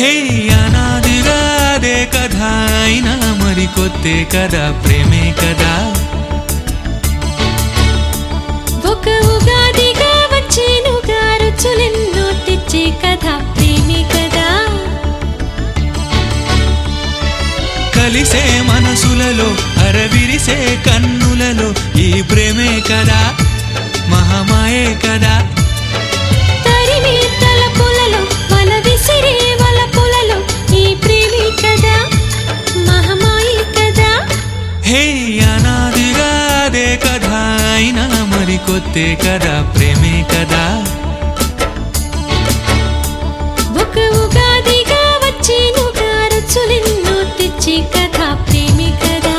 హే అనాదిగా అదే కథ అయినా మరి కొత్తే కదా ప్రేమే కదా. ఒక ఉగాదిగా వచ్చేనుగా రుచులెన్నో తెచ్చే కథ ప్రేమే కదా. కలిసే మనసులలో అరవిరిసే కన్నులలో ఈ ప్రేమే కదా మహామాయే కదా. తరిమే తలపులలో వల విసిరే వలపులలో ఈ ప్రేమే కదా మహామాయే కదా. హే అనాదిగా అదే కథ అయినా మరి కొత్తే కదా ప్రేమే కదా. ఒక ఉగాదిగా వచ్చేనుగా రుచులెన్నో తెచ్చే కథ ప్రేమే కదా.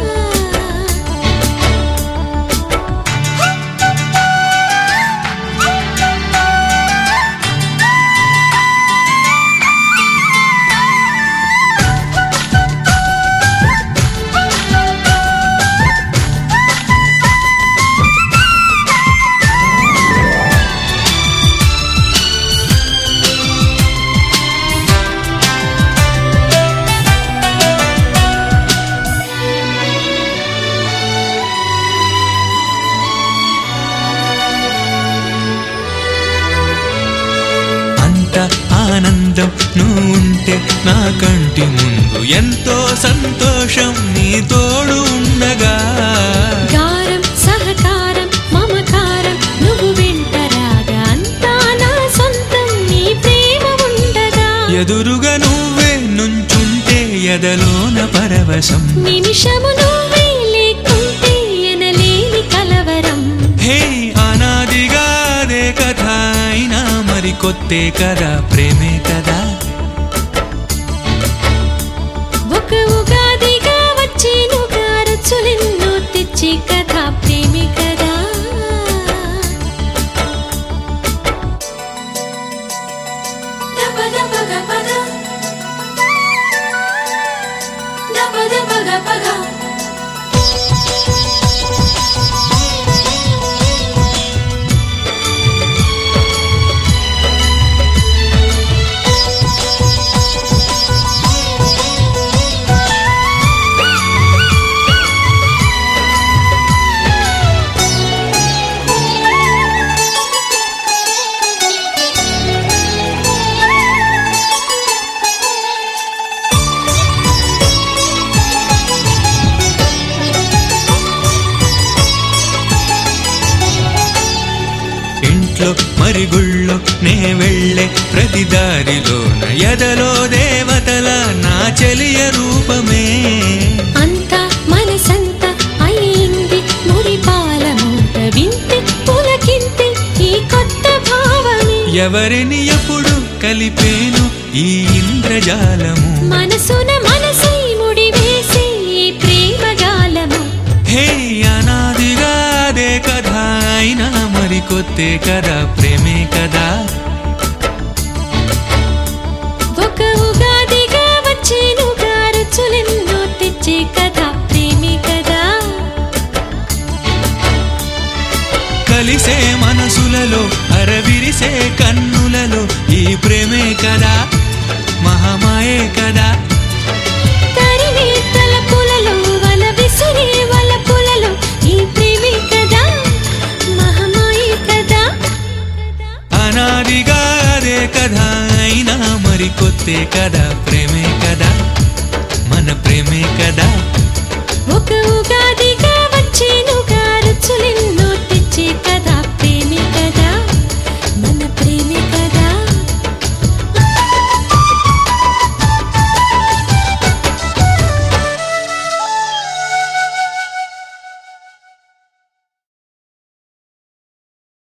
ఆనందం నువ్వు ఉంటే నా కంటి ముందు ఎంతో సంతోషం నీ తోడు ఉండగా. గారం సహకారం మమకారం నువ్వు వెంట రాగా అంతా నా సొంతం నీ ప్రేమ ఉండగా. ఎదురుగా నువ్వే నుంచుంటే ఎదలోన పరవశం నిమిషము నువ్వే లేకుంటే ఎనలేని కలవరం. హే అనాదిగా అదే కథ అయినా మరి కొత్తే కదా ప్రేమే కదా. ఒక ఉగాదిగా వచ్చేనుగా రుచులెన్నో తెచ్చే కథ ప్రేమే కదా. ఇంట్లో మరి గుళ్ళో నే వెళ్ళే ప్రతి దారిలోన ఎదలో దేవతల నా చెలియ రూపమే. అంతా మనసంతా అయింది మురిపాల మూట వింటే పులకింతే ఈ కొత్త భావమే. ఎవరిని ఎప్పుడు కలిపేను ఈ ఇంద్రజాలము మనసున మనసై ముడివేసే ఈ ప్రేమ జాలము. హే అనాదిగా అదే కథ అయినా మరి కొత్తే కదా ప్రేమే కదా. ఒక ఉగాదిగా వచ్చేనుగా రుచులెన్నో తెచ్చే కథ ప్రేమే కదా. కలిసే మనసులలో అరవిరిసే కన్నులలో ఈ ప్రేమే కదా మహామాయే కదా. తరిమే తలపులలో వల విసిరే వలపులలో ఈ ప్రేమే కదా మహామాయే కదా. అనాదిగా అదే కథ అయినా మరి కొత్తే కదా ప్రేమే కదా మన ప్రేమే కదా. ఒక ఉగాదిగా వచ్చేనుగా